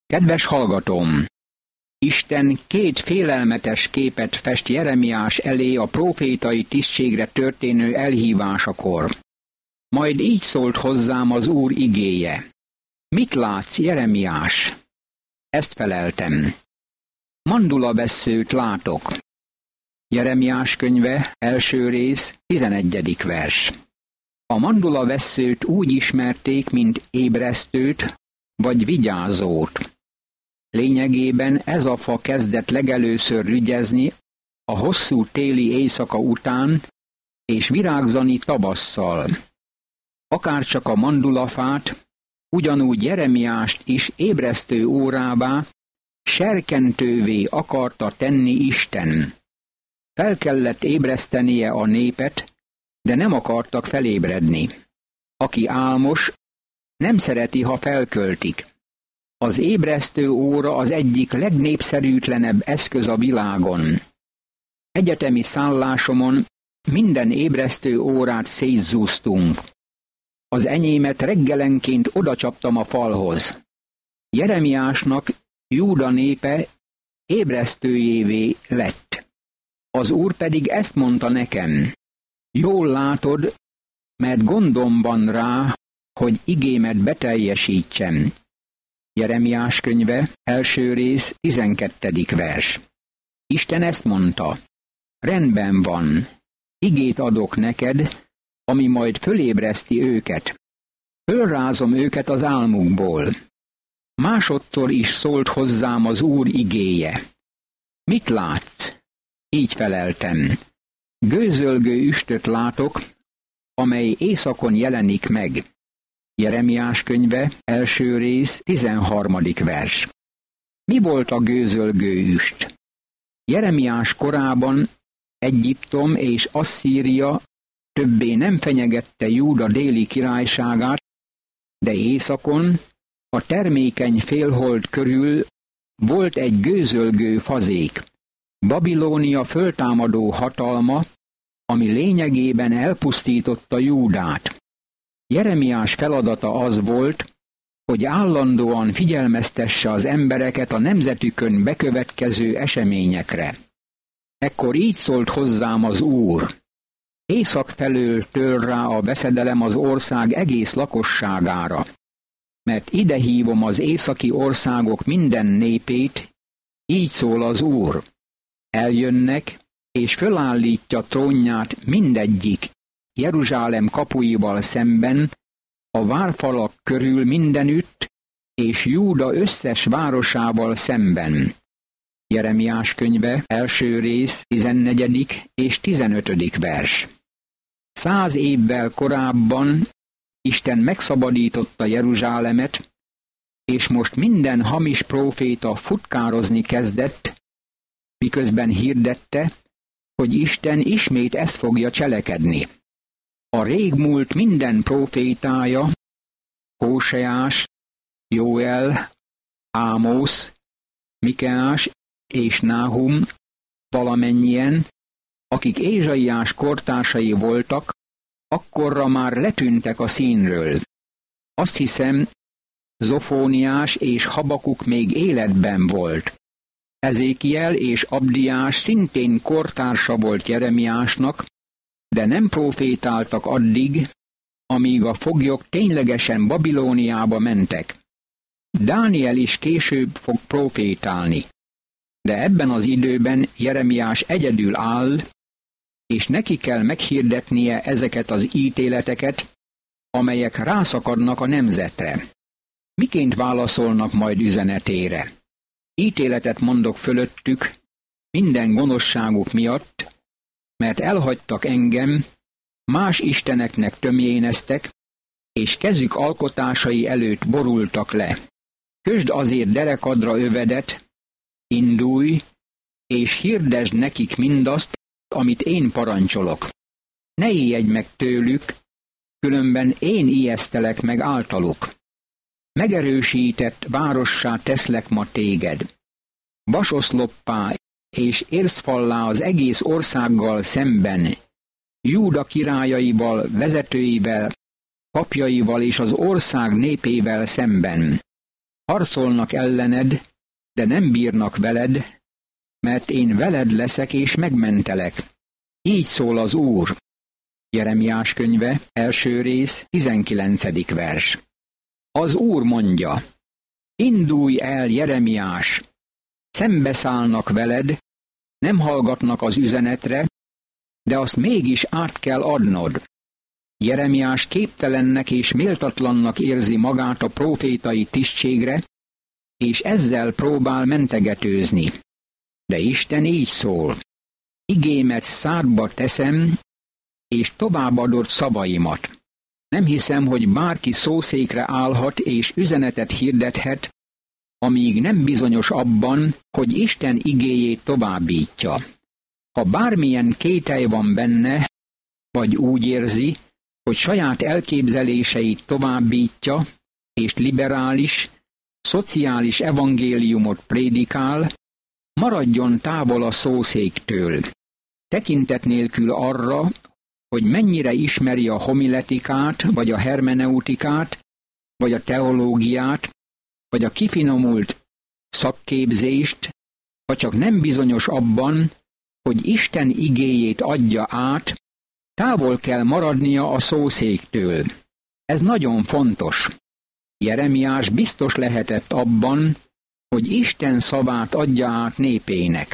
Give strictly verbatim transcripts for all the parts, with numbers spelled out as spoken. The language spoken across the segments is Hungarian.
Kedves hallgatóm! Isten két félelmetes képet fest Jeremiás elé a prófétai tisztségre történő elhívásakor. Majd így szólt hozzám az Úr igéje. Mit látsz, Jeremiás? Ezt feleltem. Mandulavesszőt látok. Jeremiás könyve, első rész, tizenegyedik vers. A mandulavesszőt úgy ismerték, mint ébresztőt vagy vigyázót. Lényegében ez a fa kezdett legelőször rügyezni a hosszú téli éjszaka után, és virágzani tavasszal. Akárcsak a mandulafát, ugyanúgy Jeremiást is ébresztő órává, serkentővé akarta tenni Isten. Fel kellett ébresztenie a népet, de nem akartak felébredni. Aki álmos, nem szereti, ha felköltik. Az ébresztő óra az egyik legnépszerűtlenebb eszköz a világon. Egyetemi szállásomon minden ébresztő órát szétzúztunk. Az enyémet reggelenként odacsaptam a falhoz. Jeremiásnak Júda népe ébresztőjévé lett. Az Úr pedig ezt mondta nekem. Jól látod, mert gondom van rá, hogy igémet beteljesítsem. Jeremiás könyve, első rész, tizenkettedik vers. Isten ezt mondta. Rendben van, igét adok neked, ami majd fölébreszti őket. Fölrázom őket az álmukból. Másodszor is szólt hozzám az Úr igéje. Mit látsz? Így feleltem. Gőzölgő üstöt látok, amely éjszakon jelenik meg. Jeremiás könyve, első rész, tizenharmadik vers. Mi volt a gőzölgő üst? Jeremiás korában Egyiptom és Asszíria többé nem fenyegette Júda déli királyságát, de északon, a termékeny félhold körül volt egy gőzölgő fazék, Babilónia föltámadó hatalma, ami lényegében elpusztította Júdát. Jeremiás feladata az volt, hogy állandóan figyelmeztesse az embereket a nemzetükön bekövetkező eseményekre. Ekkor így szólt hozzám az Úr. Észak felől tör rá a veszedelem az ország egész lakosságára, mert ide hívom az északi országok minden népét, így szól az Úr. Eljönnek, és fölállítja trónját mindegyik Jeruzsálem kapuival szemben, a várfalak körül mindenütt, és Júda összes városával szemben. Jeremiás könyve, első rész, tizennegyedik és tizenötödik vers. Száz évvel korábban Isten megszabadította Jeruzsálemet, és most minden hamis próféta futkározni kezdett, miközben hirdette, hogy Isten ismét ezt fogja cselekedni. A régmúlt minden prófétája, Hóseás, Jóel, Ámosz, Mikeás és Náhum, valamennyien, akik Ézsaiás kortársai voltak, akkorra már letűntek a színről. Azt hiszem, Zofóniás és Habakuk még életben volt. Ezékiel és Abdiás szintén kortársa volt Jeremiásnak, de nem profétáltak addig, amíg a foglyok ténylegesen Babilóniába mentek. Dániel is később fog profétálni, de ebben az időben Jeremiás egyedül áll, és neki kell meghirdetnie ezeket az ítéleteket, amelyek rászakadnak a nemzetre. Miként válaszolnak majd üzenetére? Ítéletet mondok fölöttük minden gonoszságuk miatt, mert elhagytak engem, más isteneknek tömjéneztek, és kezük alkotásai előtt borultak le. Kösd azért derekadra övedet, indulj, és hirdesd nekik mindazt, amit én parancsolok. Ne ijedj meg tőlük, különben én ijesztelek meg általuk. Megerősített várossá teszlek ma téged. Vasoszloppá és érszfallá az egész országgal szemben, Júda királyaival, vezetőivel, papjaival és az ország népével szemben. harcolnak ellened, de nem bírnak veled, mert én veled leszek és megmentelek. Így szól az Úr. Jeremiás könyve, első rész, tizenkilencedik vers. Az Úr mondja: indulj el, Jeremiás! Szembeszállnak veled, nem hallgatnak az üzenetre, de azt mégis át kell adnod. Jeremiás képtelennek és méltatlannak érzi magát a prófétai tisztségre, és ezzel próbál mentegetőzni. De Isten így szól: igémet szádba teszem, és továbbadott szavaimat. Nem hiszem, hogy bárki szószékre állhat és üzenetet hirdethet, amíg nem bizonyos abban, hogy Isten igéjét továbbítja. Ha bármilyen kételj van benne, vagy úgy érzi, hogy saját elképzeléseit továbbítja, és liberális, szociális evangéliumot prédikál, maradjon távol a szószéktől. Tekintet nélkül arra, hogy mennyire ismeri a homiletikát, vagy a hermeneutikát, vagy a teológiát, vagy a kifinomult szakképzést, ha csak nem bizonyos abban, hogy Isten igéjét adja át, távol kell maradnia a szószéktől. Ez nagyon fontos. Jeremiás biztos lehetett abban, hogy Isten szavát adja át népének.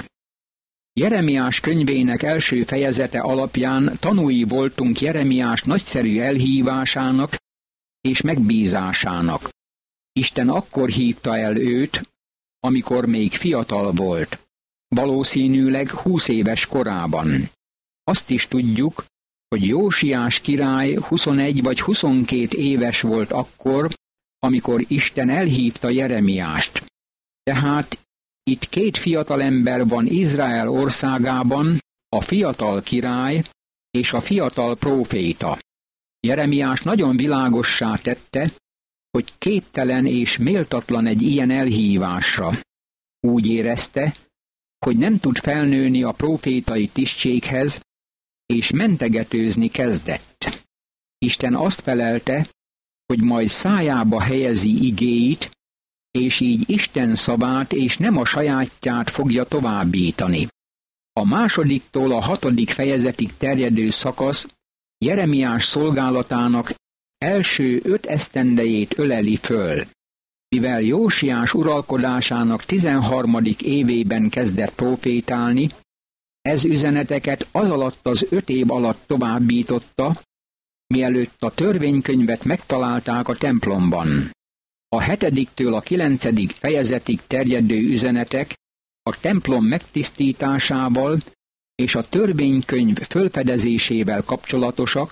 Jeremiás könyvének első fejezete alapján tanúi voltunk Jeremiás nagyszerű elhívásának és megbízásának. Isten akkor hívta el őt, amikor még fiatal volt, valószínűleg húsz éves korában. Azt is tudjuk, hogy Jósiás király huszonegy vagy huszonkét éves volt akkor, amikor Isten elhívta Jeremiást. Tehát itt két fiatalember van Izrael országában, a fiatal király és a fiatal próféta. Jeremiás nagyon világossá tette, hogy képtelen és méltatlan egy ilyen elhívásra. Úgy érezte, hogy nem tud felnőni a prófétai tisztséghez, és mentegetőzni kezdett. Isten azt felelte, hogy majd szájába helyezi igéit, és így Isten szavát és nem a sajátját fogja továbbítani. A másodiktól a hatodik fejezetig terjedő szakasz Jeremiás szolgálatának első öt esztendejét öleli föl. Mivel Jósiás uralkodásának tizenharmadik évében kezdett profétálni, ez üzeneteket az alatt az öt év alatt továbbította, mielőtt a törvénykönyvet megtalálták a templomban. A hetediktől a kilencedik fejezetig terjedő üzenetek a templom megtisztításával és a törvénykönyv fölfedezésével kapcsolatosak,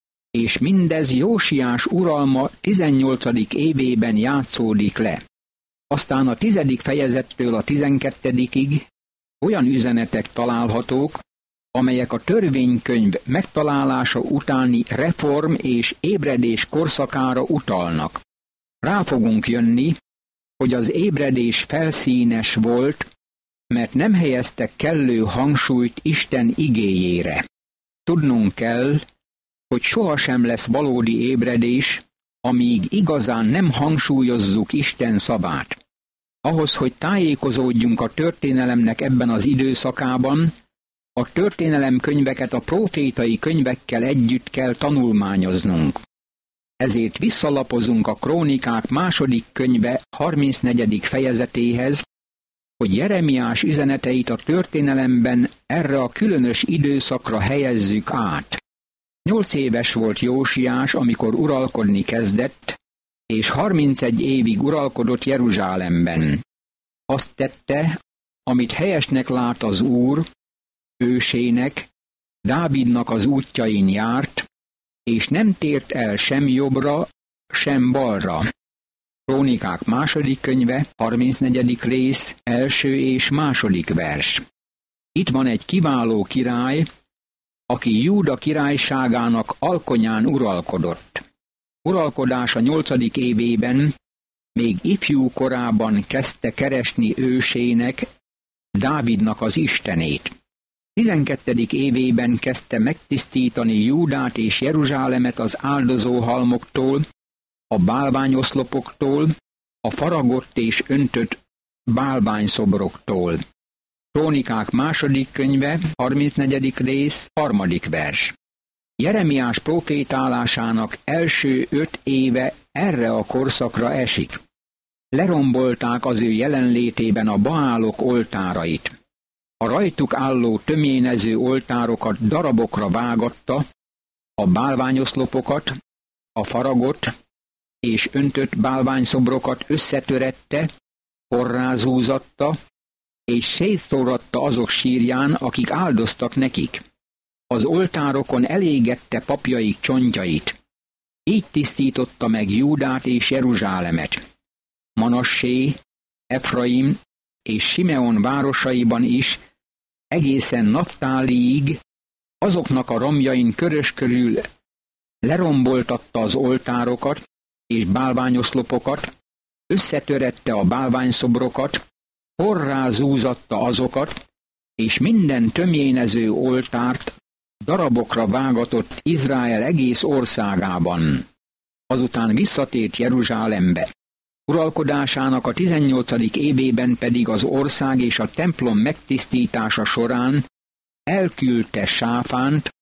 és mindez Jósiás uralma tizennyolcadik évében játszódik le. Aztán a tizedik fejezettől a tizenkettedikig olyan üzenetek találhatók, amelyek a törvénykönyv megtalálása utáni reform és ébredés korszakára utalnak. Rá fogunk jönni, hogy az ébredés felszínes volt, mert nem helyeztek kellő hangsúlyt Isten igéjére. Tudnunk kell, hogy sohasem lesz valódi ébredés, amíg igazán nem hangsúlyozzuk Isten szavát. Ahhoz, hogy tájékozódjunk a történelemnek ebben az időszakában, a történelemkönyveket a prófétai könyvekkel együtt kell tanulmányoznunk. Ezért visszalapozunk a Krónikák második könyve harmincnegyedik fejezetéhez, hogy Jeremiás üzeneteit a történelemben erre a különös időszakra helyezzük át. Nyolc éves volt Jósiás, amikor uralkodni kezdett, és harmincegy évig uralkodott Jeruzsálemben. Azt tette, amit helyesnek lát az Úr, ősének, Dávidnak az útjain járt, és nem tért el sem jobbra, sem balra. Krónikák második könyve, harmincnegyedik rész, első és második vers. Itt van egy kiváló király, aki Júda királyságának alkonyán uralkodott. Uralkodása nyolcadik évében, még ifjú korában kezdte keresni ősének, Dávidnak az Istenét. tizenkettedik évében kezdte megtisztítani Júdát és Jeruzsálemet az áldozóhalmoktól, a bálványoszlopoktól a faragott és öntött bálványszobroktól. Krónikák második könyve, harmincnegyedik rész, harmadik vers. Jeremiás profétálásának első öt éve erre a korszakra esik. Lerombolták az ő jelenlétében a baálok oltárait. A rajtuk álló töményező oltárokat darabokra vágatta, a bálványoszlopokat, a faragott és öntött bálványszobrokat összetörette, porrázúzatta, és szétszóratta azok sírján, akik áldoztak nekik. Az oltárokon elégette papjaik csontjait. Így tisztította meg Júdát és Jeruzsálemet. Manassé, Efraim és Simeon városaiban is, egészen Naftáliig, azoknak a romjain körös körül leromboltatta az oltárokat és bálványoszlopokat, összetörette a bálványszobrokat, porrázúzatta azokat, és minden tömjénező oltárt darabokra vágatott Izrael egész országában. Azután visszatért Jeruzsálembe. Uralkodásának a tizennyolcadik évében pedig az ország és a templom megtisztítása során elküldte Sáfánt,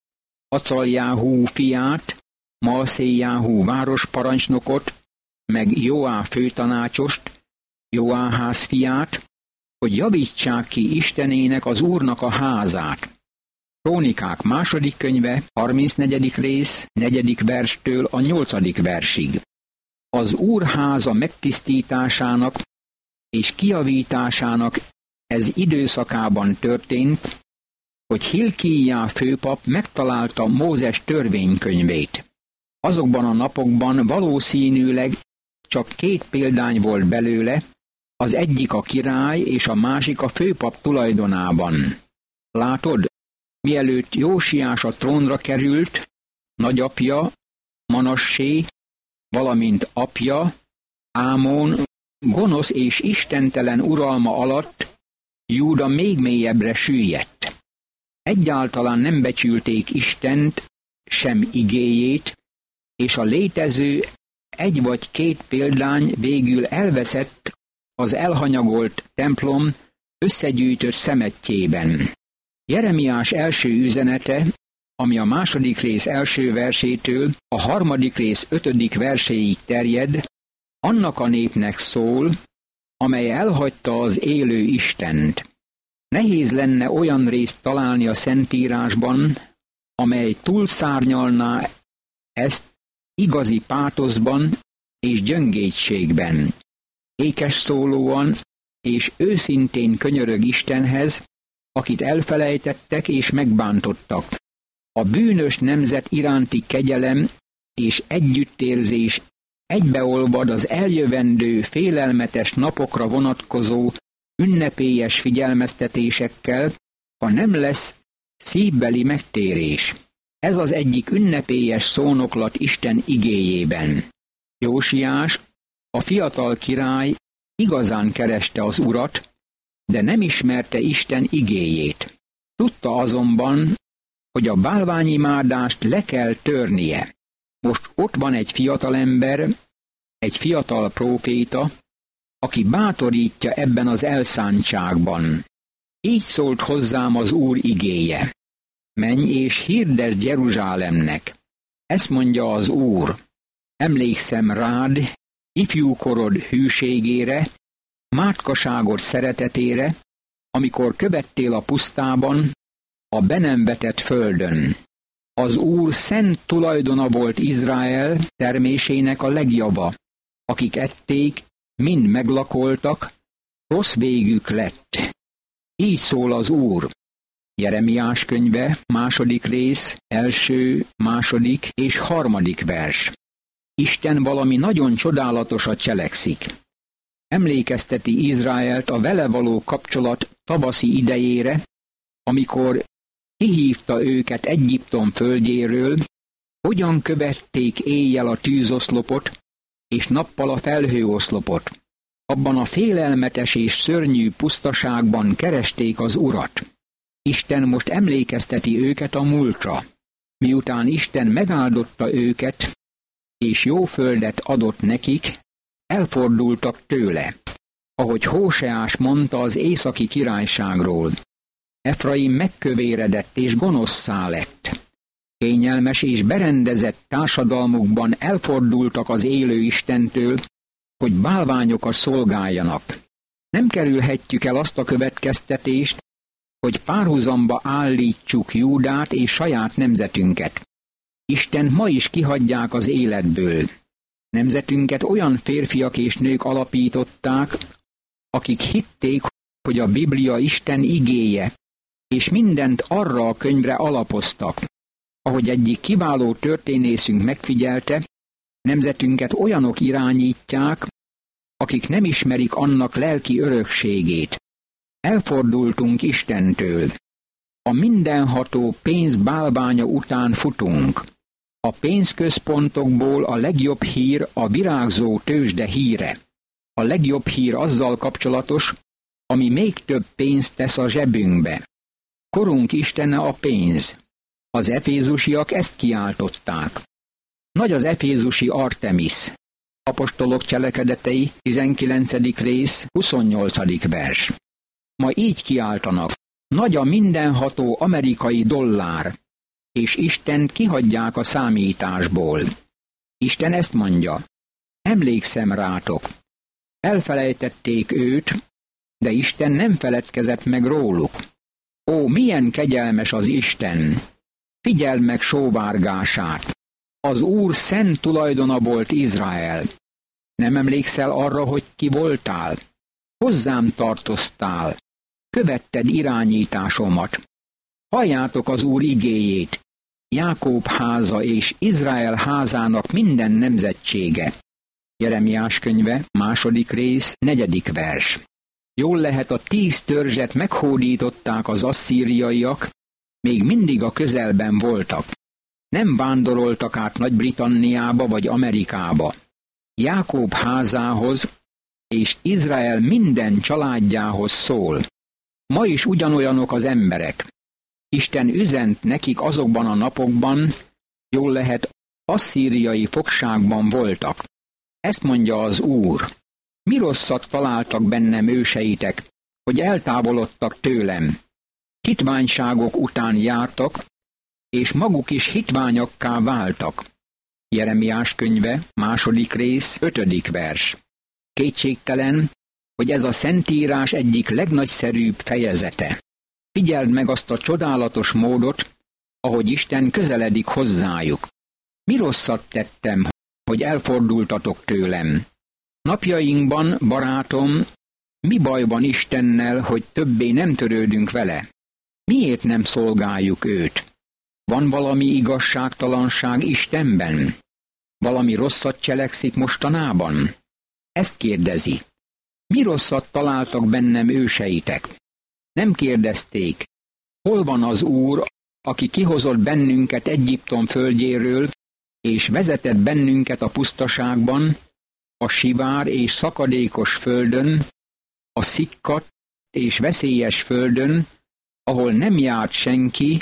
Acaljáhú fiát, Malszéjáhú városparancsnokot, meg Joá főtanácsost, Joáház fiát, hogy javítsák ki Istenének, az Úrnak a házát. Krónikák második könyve, harmincnegyedik rész, negyedik verstől a nyolcadik versig. Az Úr háza megtisztításának és kijavításának ez időszakában történt, hogy Hilkíjá főpap megtalálta Mózes törvénykönyvét. Azokban a napokban valószínűleg csak két példány volt belőle, az egyik a király és a másik a főpap tulajdonában. Látod, mielőtt Jósiás a trónra került, nagyapja, Manassé, valamint apja, Ámon, gonosz és istentelen uralma alatt Júda még mélyebbre süllyedt. Egyáltalán nem becsülték Istent, sem igéjét, és a létező egy vagy két példány végül elveszett az elhanyagolt templom összegyűjtött szemetjében. Jeremiás első üzenete, ami a második rész első versétől a harmadik rész ötödik verséig terjed, annak a népnek szól, amely elhagyta az élő Istent. Nehéz lenne olyan részt találni a Szentírásban, amely túlszárnyalná ezt igazi pátoszban és gyöngétségben. Ékes szólóan és őszintén könyörög Istenhez, akit elfelejtettek és megbántottak. A bűnös nemzet iránti kegyelem és együttérzés egybeolvad az eljövendő félelmetes napokra vonatkozó ünnepélyes figyelmeztetésekkel, ha nem lesz szívbeli megtérés. Ez az egyik ünnepélyes szónoklat Isten igéjében. Jósiás, a fiatal király igazán kereste az Urat, de nem ismerte Isten igéjét. Tudta azonban, hogy a bálványimádást le kell törnie. Most ott van egy fiatalember, egy fiatal próféta, aki bátorítja ebben az elszántságban. Így szólt hozzám az Úr igéje. Menj és hirdesd Jeruzsálemnek. Ezt mondja az Úr. Emlékszem rád, ifjúkorod hűségére, mátkaságod szeretetére, amikor követtél a pusztában, a be nem vetett földön. Az Úr szent tulajdona volt Izrael termésének a legjava. Akik ették, mind meglakoltak, rossz végük lett. Így szól az Úr. Jeremiás könyve, második rész, első, második és harmadik vers. Isten valami nagyon csodálatosat cselekszik. Emlékezteti Izraelt a vele való kapcsolat tavaszi idejére, amikor kihívta őket Egyiptom földjéről, hogyan követték éjjel a tűzoszlopot, és nappal a felhőoszlopot. Abban a félelmetes és szörnyű pusztaságban keresték az Urat. Isten most emlékezteti őket a múltra. Miután Isten megáldotta őket, és jó földet adott nekik, elfordultak tőle, ahogy Hóseás mondta az északi királyságról. Efraim megkövéredett és gonoszszá lett. Kényelmes és berendezett társadalmukban elfordultak az élő Istentől, hogy bálványokat szolgáljanak. Nem kerülhetjük el azt a következtetést, hogy párhuzamba állítsuk Júdát és saját nemzetünket. Istent ma is kihagyják az életből. Nemzetünket olyan férfiak és nők alapították, akik hitték, hogy a Biblia Isten igéje, és mindent arra a könyvre alapoztak. Ahogy egyik kiváló történészünk megfigyelte, nemzetünket olyanok irányítják, akik nem ismerik annak lelki örökségét. Elfordultunk Istentől. A mindenható pénz bálványa után futunk. A pénzközpontokból a legjobb hír a virágzó tőzsde híre. A legjobb hír azzal kapcsolatos, ami még több pénzt tesz a zsebünkbe. Korunk istene a pénz. Az efézusiak ezt kiáltották. Nagy az efézusi Artemis. Apostolok cselekedetei, tizenkilencedik rész, huszonnyolcadik vers. Ma így kiáltanak. Nagy a mindenható amerikai dollár, és Istent kihagyják a számításból. Isten ezt mondja. Emlékszem rátok. Elfelejtették őt, de Isten nem feledkezett meg róluk. Ó, milyen kegyelmes az Isten! Figyeld meg sóvárgását! Az Úr szent tulajdona volt Izrael. Nem emlékszel arra, hogy ki voltál? Hozzám tartoztál. Követted irányításomat. Halljátok az Úr igéjét. Jákób háza és Izrael házának minden nemzetsége. Jeremiás könyve, második rész, negyedik vers. Jól lehet, a tíz törzset meghódították az asszíriaiak, még mindig a közelben voltak. Nem vándoroltak át Nagy-Britanniába vagy Amerikába. Jákób házához és Izrael minden családjához szól. Ma is ugyanolyanok az emberek. Isten üzent nekik azokban a napokban, jól lehet, asszíriai fogságban voltak. Ezt mondja az Úr. Mi rosszat találtak bennem őseitek, hogy eltávolodtak tőlem? Hitványságok után jártak, és maguk is hitványakká váltak. Jeremiás könyve, második rész, ötödik vers. Kétségtelen, hogy ez a Szentírás egyik legnagyszerűbb fejezete. Figyeld meg azt a csodálatos módot, ahogy Isten közeledik hozzájuk. Mi rosszat tettem, hogy elfordultatok tőlem? Napjainkban, barátom, mi baj van Istennel, hogy többé nem törődünk vele? Miért nem szolgáljuk őt? Van valami igazságtalanság Istenben? Valami rosszat cselekszik mostanában? Ezt kérdezi. Mi rosszat találtak bennem őseitek? Nem kérdezték, hol van az Úr, aki kihozott bennünket Egyiptom földjéről, és vezetett bennünket a pusztaságban, a sivár és szakadékos földön, a szikkat és veszélyes földön, ahol nem járt senki,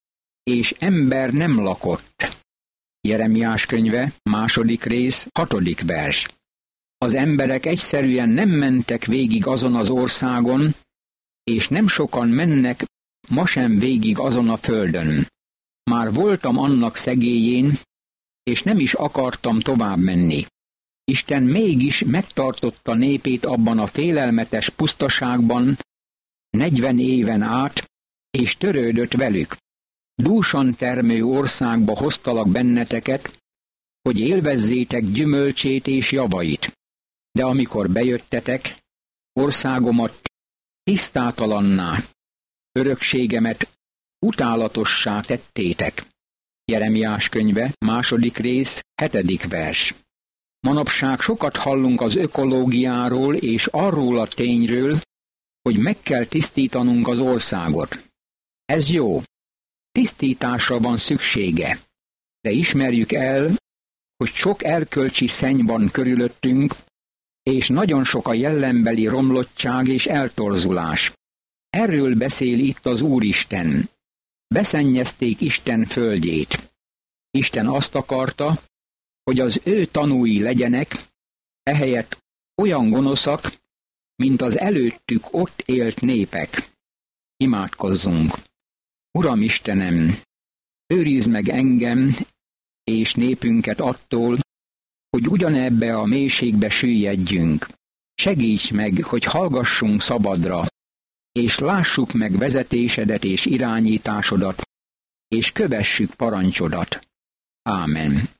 és ember nem lakott. Jeremiás könyve, második rész, hatodik vers. Az emberek egyszerűen nem mentek végig azon az országon, és nem sokan mennek ma sem végig azon a földön. Már voltam annak szegélyén, és nem is akartam tovább menni. Isten mégis megtartotta népét abban a félelmetes pusztaságban negyven éven át, és törődött velük. Dúsan termő országba hoztalak benneteket, hogy élvezzétek gyümölcsét és javait. De amikor bejöttetek, országomat tisztátalanná, örökségemet utálatossá tettétek. Jeremiás könyve, második rész, hetedik vers. Manapság sokat hallunk az ökológiáról és arról a tényről, hogy meg kell tisztítanunk az országot. Ez jó. Tisztításra van szüksége. De ismerjük el, hogy sok erkölcsi szenny van körülöttünk, és nagyon sok a jellembeli romlottság és eltorzulás. Erről beszél itt az Úristen. Beszennyezték Isten földjét. Isten azt akarta, hogy az ő tanúi legyenek, ehelyett olyan gonoszak, mint az előttük ott élt népek. Imádkozzunk! Uram Istenem, őrizd meg engem és népünket attól, hogy ugyanebbe a mélységbe süllyedjünk. Segíts meg, hogy hallgassunk szabadra, és lássuk meg vezetésedet és irányításodat, és kövessük parancsodat. Ámen.